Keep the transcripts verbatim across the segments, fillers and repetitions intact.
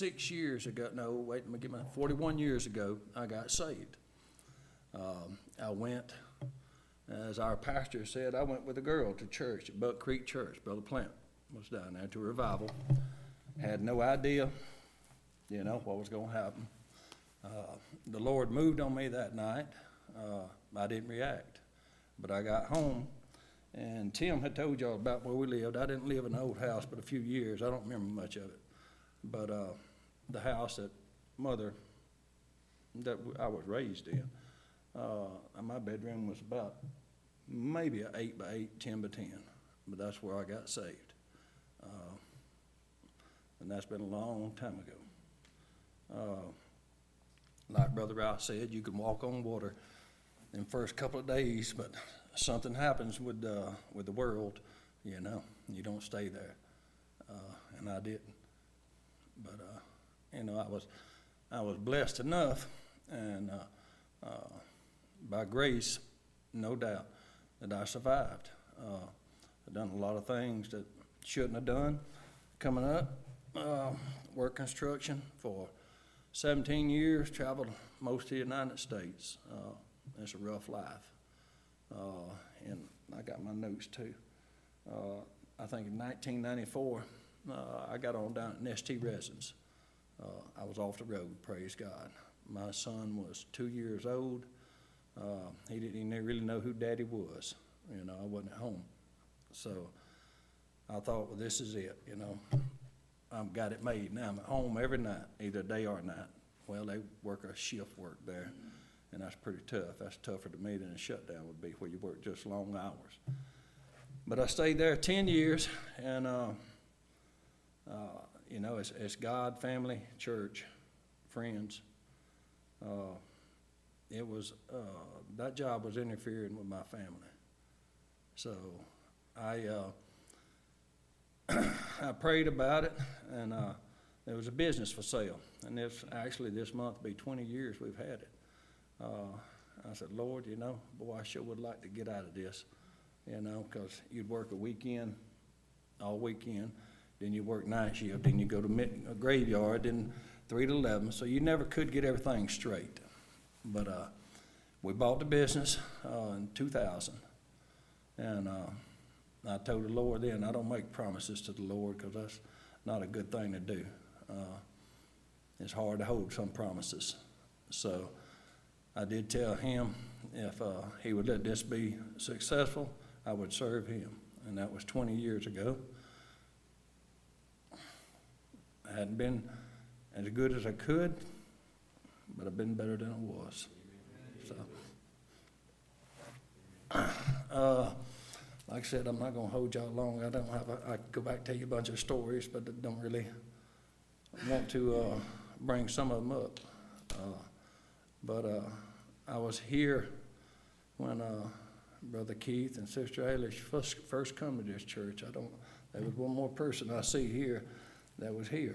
six years ago, no, wait, let me get my, forty-one years ago, I got saved. Um, I went, as our pastor said, I went with a girl to church at Buck Creek Church. Brother Plant was down there to revival. Had no idea, you know, what was going to happen. Uh, the Lord moved on me that night. Uh, I didn't react. But I got home, and Tim had told y'all about where we lived. I didn't live in an old house but a few years. I don't remember much of it. But uh, the house that mother, that I was raised in, uh, my bedroom was about maybe an eight by eight, ten by ten. But that's where I got saved. Uh, and that's been a long time ago. Uh, like Brother Rouse said, you can walk on water in the first couple of days, but something happens with uh, with the world, you know, you don't stay there. Uh, and I didn't. But, uh, you know, I was I was blessed enough, and uh, uh, by grace, no doubt, that I survived. Uh, I've done a lot of things that shouldn't have done coming up. Uh, work construction for seventeen years, traveled most of the United States. Uh, it's a rough life. Uh, and I got my notes too. Uh, I think in nineteen ninety-four, uh, I got on down at Nest T Resins. Uh, I was off the road, praise God. My son was two years old. Uh, he didn't even really know who Daddy was. You know, I wasn't at home. So I thought, well, this is it, you know. I've got it made. Now I'm at home every night, either day or night. Well, they work a shift work there, and that's pretty tough. That's tougher to me than a shutdown would be, where you work just long hours. But I stayed there ten years, and, uh, uh, you know, it's, it's God, family, church, friends. Uh, it was, uh, that job was interfering with my family. So I, uh, I prayed about it, and uh, there was a business for sale. And this, actually this month will be twenty years we've had it. Uh, I said, Lord, you know, boy, I sure would like to get out of this, you know, because you'd work a weekend, all weekend, then you work night shift, then you go to mid- a graveyard, then three to eleven, so you never could get everything straight. But uh, we bought the business uh, in two thousand, and uh, I told the Lord then, I don't make promises to the Lord because that's not a good thing to do. Uh, it's hard to hold some promises. So I did tell him if uh, he would let this be successful, I would serve him. And that was twenty years ago. I hadn't been as good as I could, but I've been better than I was. So, uh, like I said, I'm not going to hold y'all long. I don't have a, I could go back and tell you a bunch of stories, but I don't really want to uh, bring some of them up. Uh, but uh, I was here when uh, Brother Keith and Sister Eilish first, first come to this church. I don't. There was one more person I see here that was here.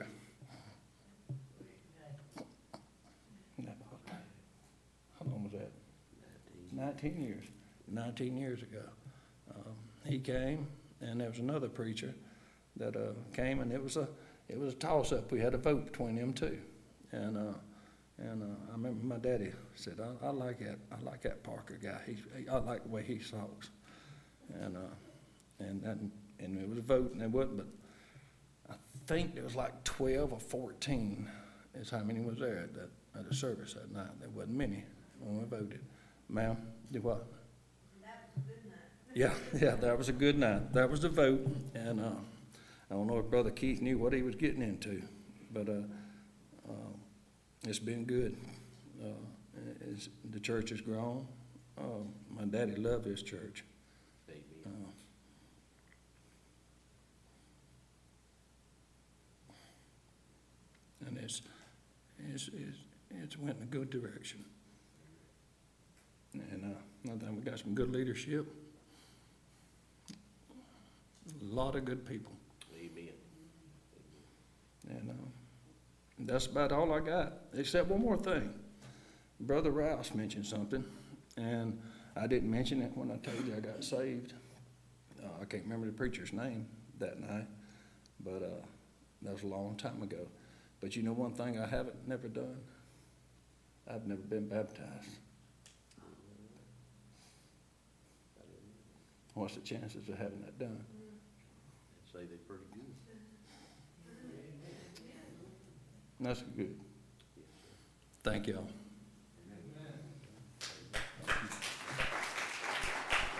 How long was that? Nineteen years. Nineteen years ago. Um, he came, and there was another preacher that uh, came, and it was a it was a toss-up. We had a vote between them two, and uh, and uh, I remember my daddy said, I, "I like that. I like that Parker guy. He, he I like the way he talks," and uh, and and and it was a vote, and it wasn't, but I think there was like twelve or fourteen is how many was there at that at the service that night. There wasn't many when we voted. Ma'am, do what? Yeah, yeah, that was a good night. That was the vote, and uh, I don't know if Brother Keith knew what he was getting into, but uh, uh, it's been good. Uh, it's, the church has grown. Uh, my daddy loved his church. Uh, and it's, it's, it's, it's went in a good direction. And uh, I think we got some good leadership. A lot of good people. Amen. And uh, that's about all I got, except one more thing. Brother Rouse mentioned something, and I didn't mention it when I told you I got saved. Uh, I can't remember the preacher's name that night, but uh, that was a long time ago. But you know one thing I haven't never done? I've never been baptized. What's the chances of having that done? Say they're pretty good. That's good. Thank y'all.